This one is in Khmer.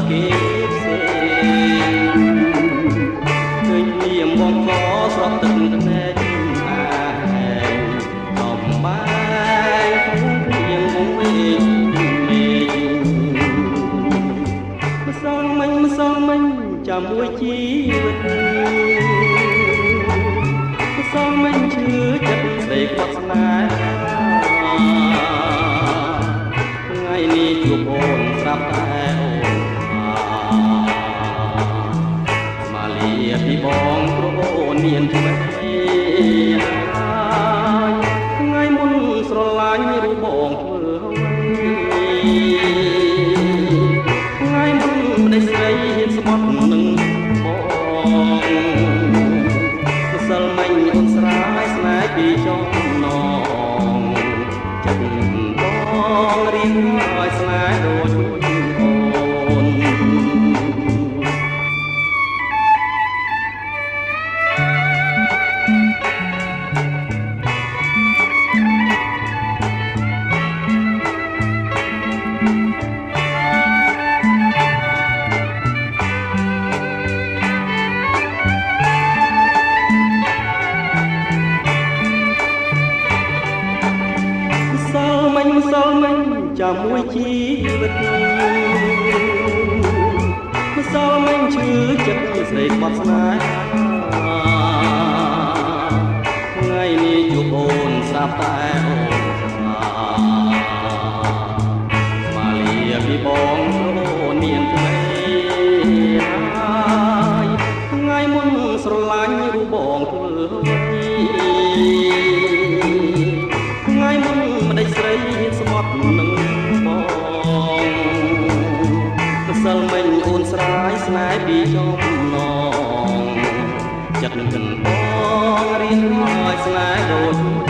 គេផ្សេងឃើញនាមបងក៏ស្រស់ទឹកភ្នែកអាកំបែងព្រៀងវងវែងមេម្សងមិញចាំមួយជីវិតម្សងមិញឈឺចិត្តស្ដីគាត់ស្នេហាថ្ងៃនេះជួបអូនស្រាប់តែអូនមកលាពីបងព្រោះអូនមានថ្មីថ្ងៃមុនស្រឡាញ់រូបបងធ្វើអ្វីថ្ងៃមុនម្ដេចស្រីហ៊ានស្មត់នឹងម្សិលមិញអូនស្រាយស្នេហ៍ពីចំណងចិត្តបងរៀងហើយស្នេហ៍ដូចអូនម្សិលមិញចាំមួយជីវិតម្សិលមិញឈឺចិត្តស្ដីបាត់ស្នេហាថ្ងៃនេះជួបអូនស្រាប់តែអូនមកលាពីបងព្រោះអូនមានថ្មីហើយថ្ងៃមុនស្រឡាញ់រូបបងធ្វើអ្វីថ្ងៃមុនម្ដេចស្រីស្មត់នឹងបងម្សិលមិញអូនស្រាយស្នេហ៍ពីចំណងចិត្តនឹងបងរៀងហើយស្នេហ៍ដូច